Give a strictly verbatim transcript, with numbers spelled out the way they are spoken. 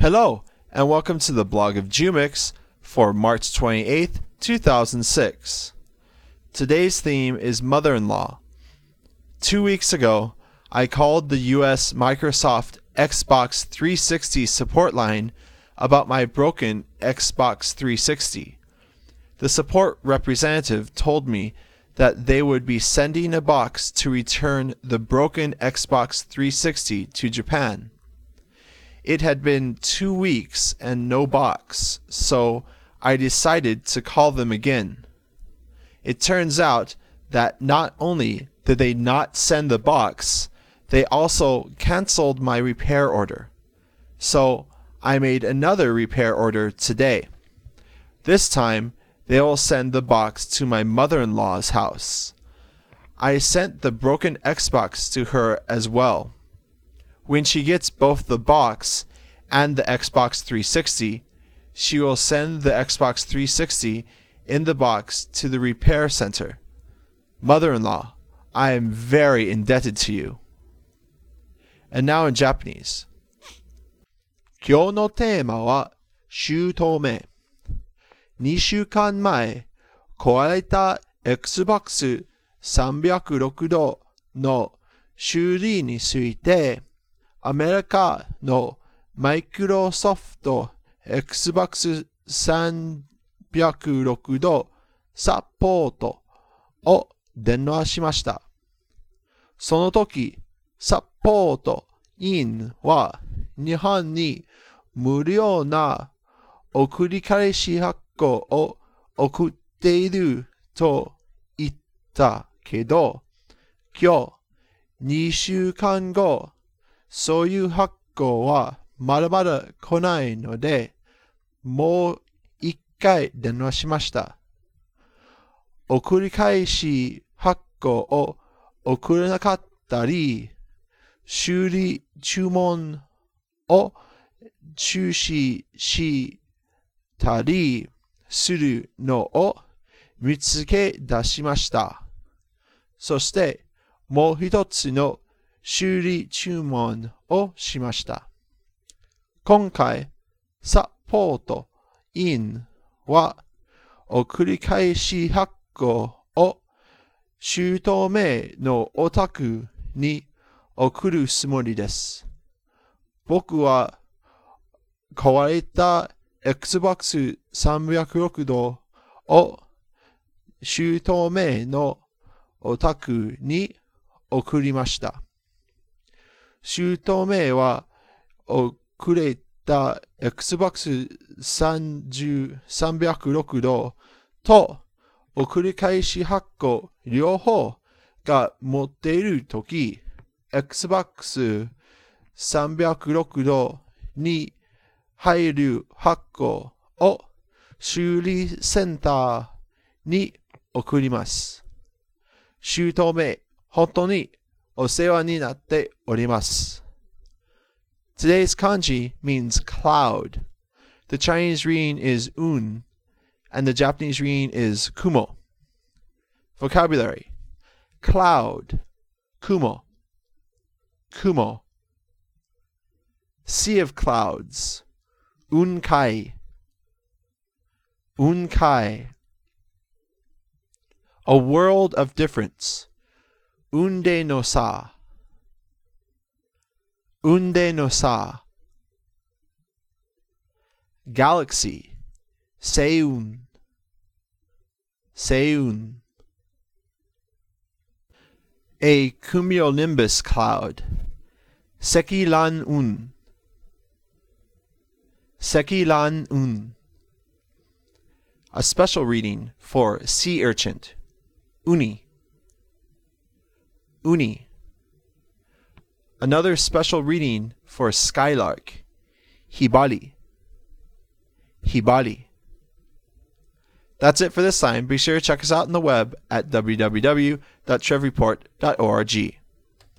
Hello, and welcome to the blog of Jumix for March twenty-eighth, two thousand six. Today's theme is mother-in-law. Two weeks ago, I called the U S Microsoft Xbox three sixty support line about my broken Xbox three sixty. The support representative told me that they would be sending a box to return the broken Xbox three sixty to Japan. It had been two weeks and no box, so I decided to call them again. It turns out that not only did they not send the box, they also canceled my repair order. So I made another repair order today. This time, they will send the box to my mother-in-law's house. I sent the broken Xbox to her as well. When she gets both the box and the Xbox three sixty, she will send the Xbox three sixty in the box to the repair center. Mother-in-law, I am very indebted to you. And now in Japanese. 今日のテーマは姑。にしゅうかんまえ、壊れた Xbox さんびゃくろくじゅうの修理について、アメリカのマイクロソフト Xbox さんびゃくろくじゅうサポートを電話しました。その時、サポート員は日本に無料な送り返し発行を送っていると言ったけど、今日にしゅうかんご、そういう発行はまだまだ来ないので、もう一回電話しました。送り返し発行を送れなかったり、修理注文を中止したりするのを見つけ出しました。そしてもう一つの修理注文をしました。今回、サポート員は送り返し発行を姑のお宅に送るつもりです。僕は壊れた Xbox さんびゃくろくじゅうを姑のお宅に送りました。姑は遅れた Xbox さんびゃくろくじゅうと送り返し発行両方が持っているとき、Xbox さんびゃくろくじゅうに入る発行を修理センターに送ります。姑、本当にお世話になっております。Today's kanji means cloud. The Chinese reading is un, and the Japanese reading is kumo. Vocabulary: cloud, kumo, kumo. Sea of clouds, unkai, unkai. A world of difference, unde no sa, unde no sa. Galaxy, seun, seun. A cumulonimbus cloud, sekilan un, sekilan un. A special reading for sea urchin, uni, uni. Another special reading for skylark, hibari, hibari. That's it for this time. Be sure to check us out on the web at w w w dot trev report dot org.